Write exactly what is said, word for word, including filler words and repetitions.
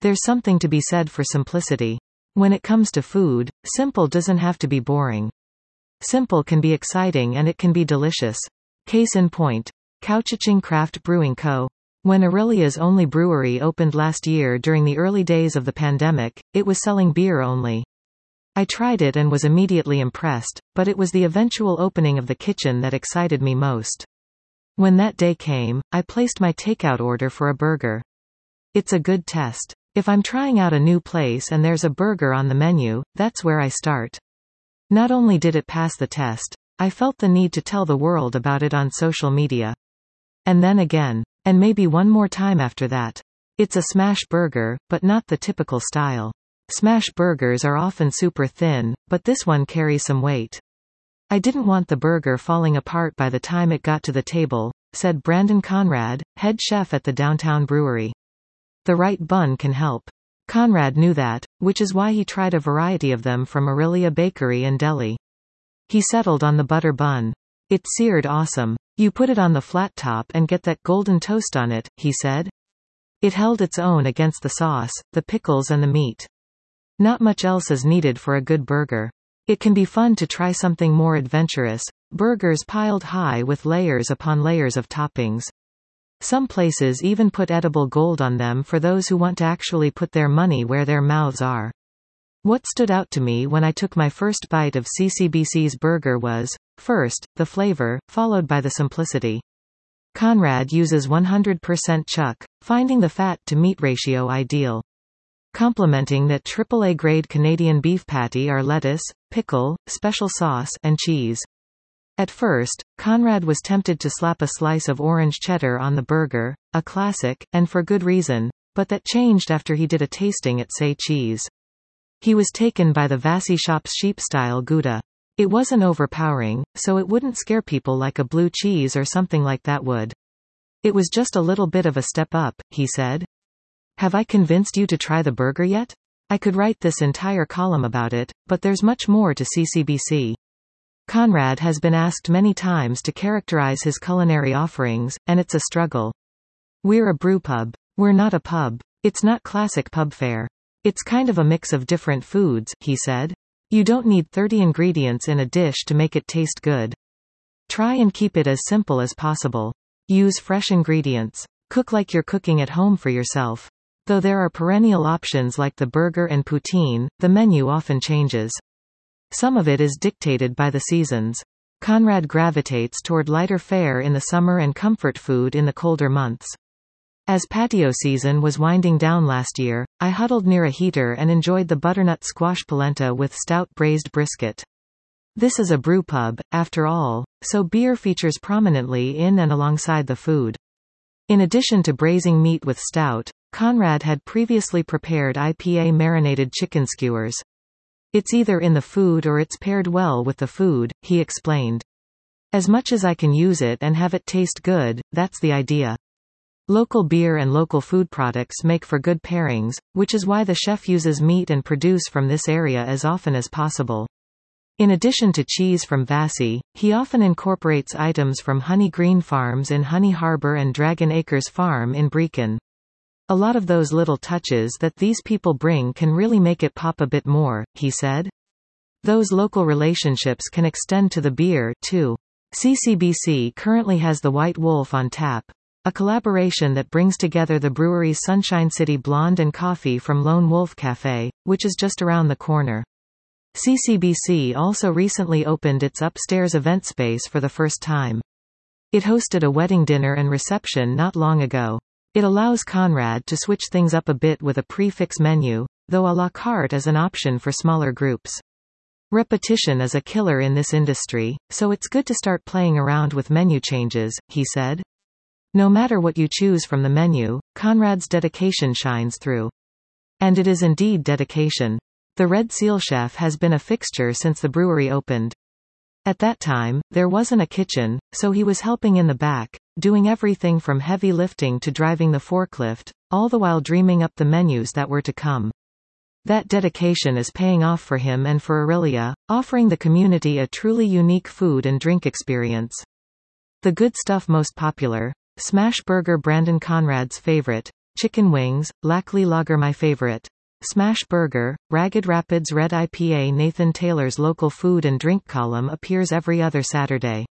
There's something to be said for simplicity. When it comes to food, simple doesn't have to be boring. Simple can be exciting and it can be delicious. Case in point. Couchiching Craft Brewing Co. When Aurelia's only brewery opened last year during the early days of the pandemic, it was selling beer only. I tried it and was immediately impressed, but it was the eventual opening of the kitchen that excited me most. When that day came, I placed my takeout order for a burger. It's a good test. If I'm trying out a new place and there's a burger on the menu, that's where I start. Not only did it pass the test, I felt the need to tell the world about it on social media. And then again. And maybe one more time after that. It's a smash burger, but not the typical style. Smash burgers are often super thin, but this one carries some weight. I didn't want the burger falling apart by the time it got to the table, said Brandon Conrad, head chef at the downtown brewery. The right bun can help. Conrad knew that, which is why he tried a variety of them from Aurelia Bakery and Deli. He settled on the butter bun. It's seared awesome. You put it on the flat top and get that golden toast on it, he said. It held its own against the sauce, the pickles and the meat. Not much else is needed for a good burger. It can be fun to try something more adventurous, burgers piled high with layers upon layers of toppings. Some places even put edible gold on them for those who want to actually put their money where their mouths are. What stood out to me when I took my first bite of C C B C's burger was, first, the flavor, followed by the simplicity. Conrad uses one hundred percent chuck, finding the fat-to-meat ratio ideal. Complementing that triple A grade Canadian beef patty are lettuce, pickle, special sauce, and cheese. At first, Conrad was tempted to slap a slice of orange cheddar on the burger, a classic, and for good reason, but that changed after he did a tasting at Say Cheese. He was taken by the Vassy Shop's sheep-style Gouda. It wasn't overpowering, so it wouldn't scare people like a blue cheese or something like that would. It was just a little bit of a step up, he said. Have I convinced you to try the burger yet? I could write this entire column about it, but there's much more to C C B C. Conrad has been asked many times to characterize his culinary offerings, and it's a struggle. We're a brew pub. We're not a pub. It's not classic pub fare. It's kind of a mix of different foods, he said. You don't need thirty ingredients in a dish to make it taste good. Try and keep it as simple as possible. Use fresh ingredients. Cook like you're cooking at home for yourself. Though there are perennial options like the burger and poutine, the menu often changes. Some of it is dictated by the seasons. Conrad gravitates toward lighter fare in the summer and comfort food in the colder months. As patio season was winding down last year, I huddled near a heater and enjoyed the butternut squash polenta with stout braised brisket. This is a brew pub, after all, so beer features prominently in and alongside the food. In addition to braising meat with stout, Conrad had previously prepared I P A marinated chicken skewers. It's either in the food or it's paired well with the food, he explained. As much as I can use it and have it taste good, that's the idea. Local beer and local food products make for good pairings, which is why the chef uses meat and produce from this area as often as possible. In addition to cheese from Vassy, he often incorporates items from Honey Green Farms in Honey Harbor and Dragon Acres Farm in Brecon. A lot of those little touches that these people bring can really make it pop a bit more, he said. Those local relationships can extend to the beer, too. C C B C currently has the White Wolf on tap. A collaboration that brings together the brewery's Sunshine City Blonde and coffee from Lone Wolf Cafe, which is just around the corner. C C B C also recently opened its upstairs event space for the first time. It hosted a wedding dinner and reception not long ago. It allows Conrad to switch things up a bit with a prix-fixe menu, though à la carte is an option for smaller groups. Repetition is a killer in this industry, so it's good to start playing around with menu changes, he said. No matter what you choose from the menu, Conrad's dedication shines through. And it is indeed dedication. The Red Seal chef has been a fixture since the brewery opened. At that time, there wasn't a kitchen, so he was helping in the back, doing everything from heavy lifting to driving the forklift, all the while dreaming up the menus that were to come. That dedication is paying off for him and for Aurelia, offering the community a truly unique food and drink experience. The good stuff most popular. Smash burger Brandon Conrad's favorite. Chicken wings, Lackley Lager my favorite. Smash Burger, Ragged Rapids Red I P A. Nathan Taylor's local food and drink column appears every other Saturday.